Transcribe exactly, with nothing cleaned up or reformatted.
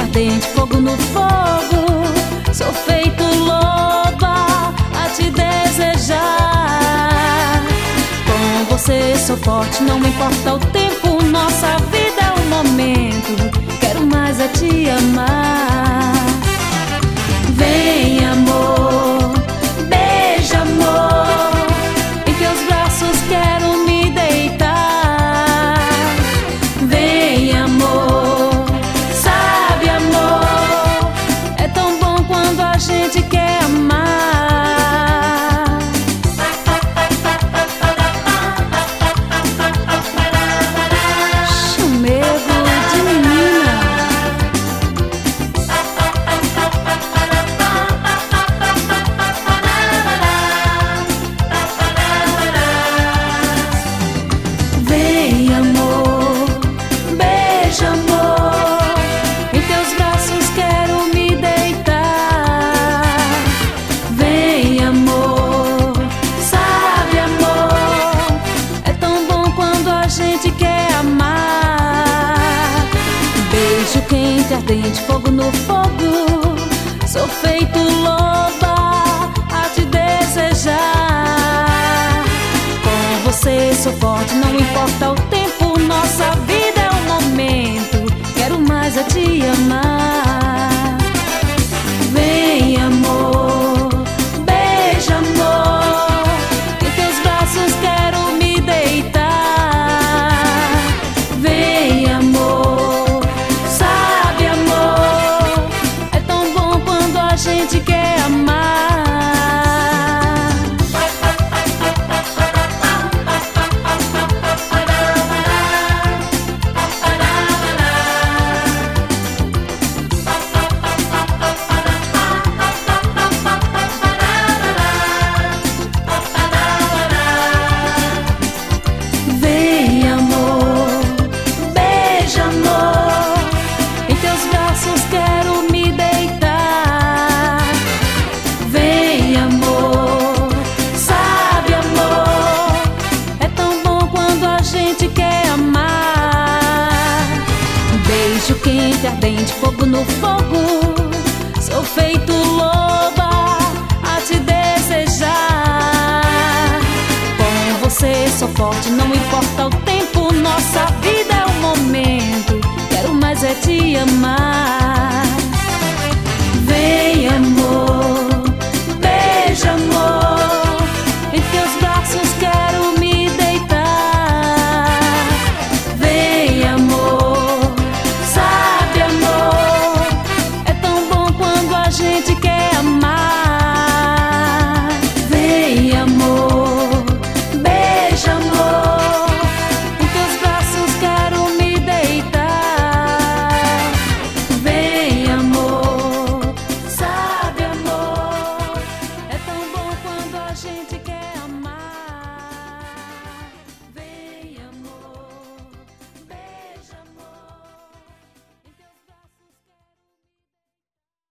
ardente, fogo no fogo. Sou feito loba a te desejar. Com você sou forte, não me importa o tempo. Nossa vida é um momento, quero mais é te amar. Vem, amor, beija, amor, em teus braços quero me deitar. Vem, amor, sabe, amor, é tão bom quando a gente quer amar. Chamego de menina. Vem, amor, beija, amor, em teus braços quero me deitar. Vem, amor, sabe, amor, é tão bom quando a gente quer amar. Beijo quente, ardente, fogo no fogo. Sou feito loba a te desejar. Com você sou forte, não importa o tempo. Nossa vida é um momento, quero mais é te amar. Vem, amor, beija, amor, em teus braços quero me deitar. Vem, amor, sabe, amor, é tão bom quando a gente quer amar. Vem, amor, beija, amor, em teus braços quero me deitar. Vem, amor, sabe, amor, é tão bom quando a gente quer amar. Beijo quente, ardente, fogo no fogo. Sou feito loba a te desejar. Com você sou forte, não importa o tempo. Nossa vida é um momento, quero mais é te amar.